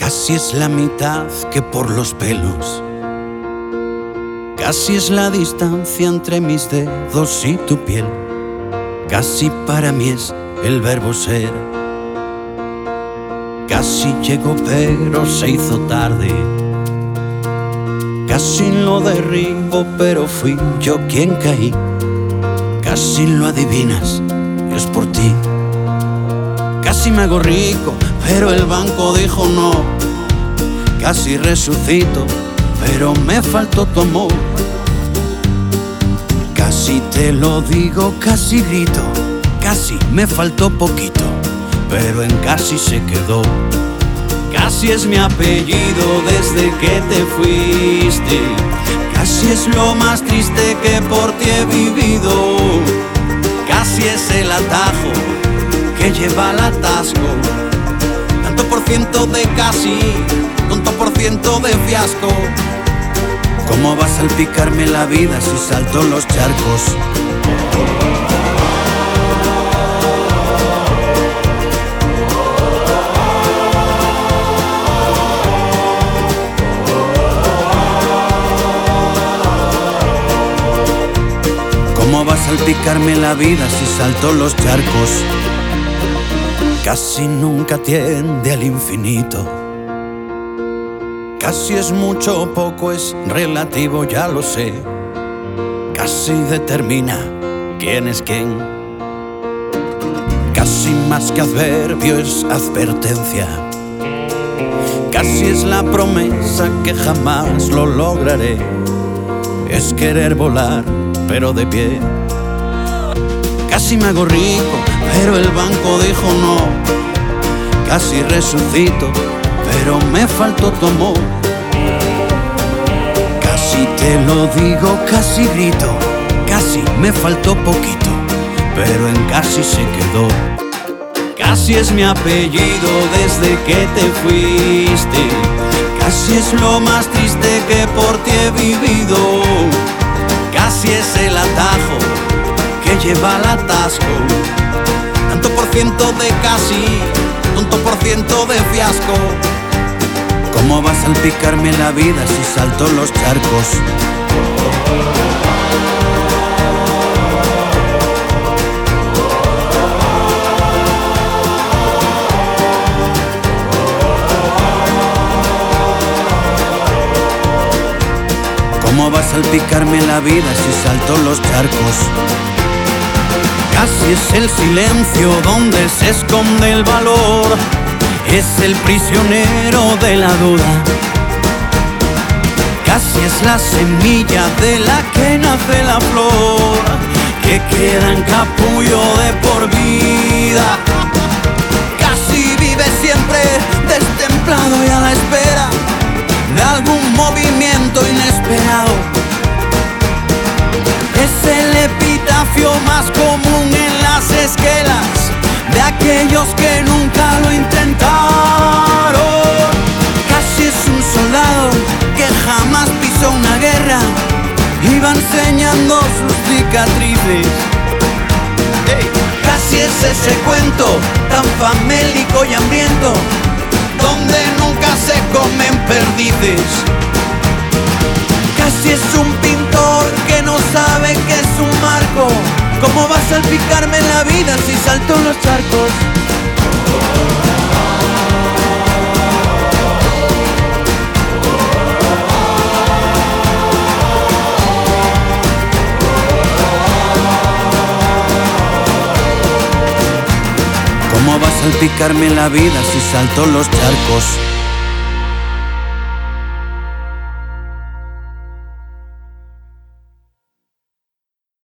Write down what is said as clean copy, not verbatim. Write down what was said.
Casi es la mitad que por los pelos. Casi es la distancia entre mis dedos y tu piel. Casi para mí es el verbo ser. Casi llegó pero se hizo tarde. Casi lo derribo pero fui yo quien caí. Casi lo adivinas, es por ti. Casi me hago rico, pero el banco dijo no. Casi resucito, pero me faltó tu amor. Casi te lo digo, casi grito. Casi me faltó poquito, pero en casi se quedó. Casi es mi apellido desde que te fuiste. Casi es lo más triste que por ti he vivido. Casi es el atajo que lleva al atasco. Tanto por ciento de casi, tanto por ciento de fiasco. ¿Cómo va a salpicarme la vida si salto los charcos? ¿Cómo va a salpicarme la vida si salto los charcos? Casi nunca tiende al infinito. Casi es mucho o poco, es relativo, ya lo sé. Casi determina quién es quién. Casi más que adverbio es advertencia. Casi es la promesa que jamás lo lograré. Es querer volar, pero de pie. Casi me hago rico, pero el banco dijo no. Casi resucito, pero me faltó tu amor. Casi te lo digo, casi grito. Casi me faltó poquito, pero en casi se quedó. Casi es mi apellido desde que te fuiste. Casi es lo más triste que por ti he vivido. Casi es el atajo que lleva al atasco. Tanto por ciento de casi, tanto por ciento de fiasco. ¿Cómo va a salpicarme la vida si salto los charcos? ¿Cómo va a salpicarme la vida si salto los charcos? Casi es el silencio donde se esconde el valor. Es el prisionero de la duda. Casi es la semilla de la que nace la flor, que queda en capullo de por vida. Casi vive siempre destemplado y a la espera de algún movimiento inesperado. Es el epitafio más común en las esquelas de aquellos que nunca lo intentaron. Casi es un soldado que jamás pisó una guerra y va enseñando sus cicatrices. Casi es ese cuento tan famélico y hambriento donde nunca se comen perdices. Casi es un pintor que no sabe qué es un marco. ¿Cómo va a salpicarme la vida si salto en los charcos? ¿Cómo va a salpicarme la vida si salto los charcos?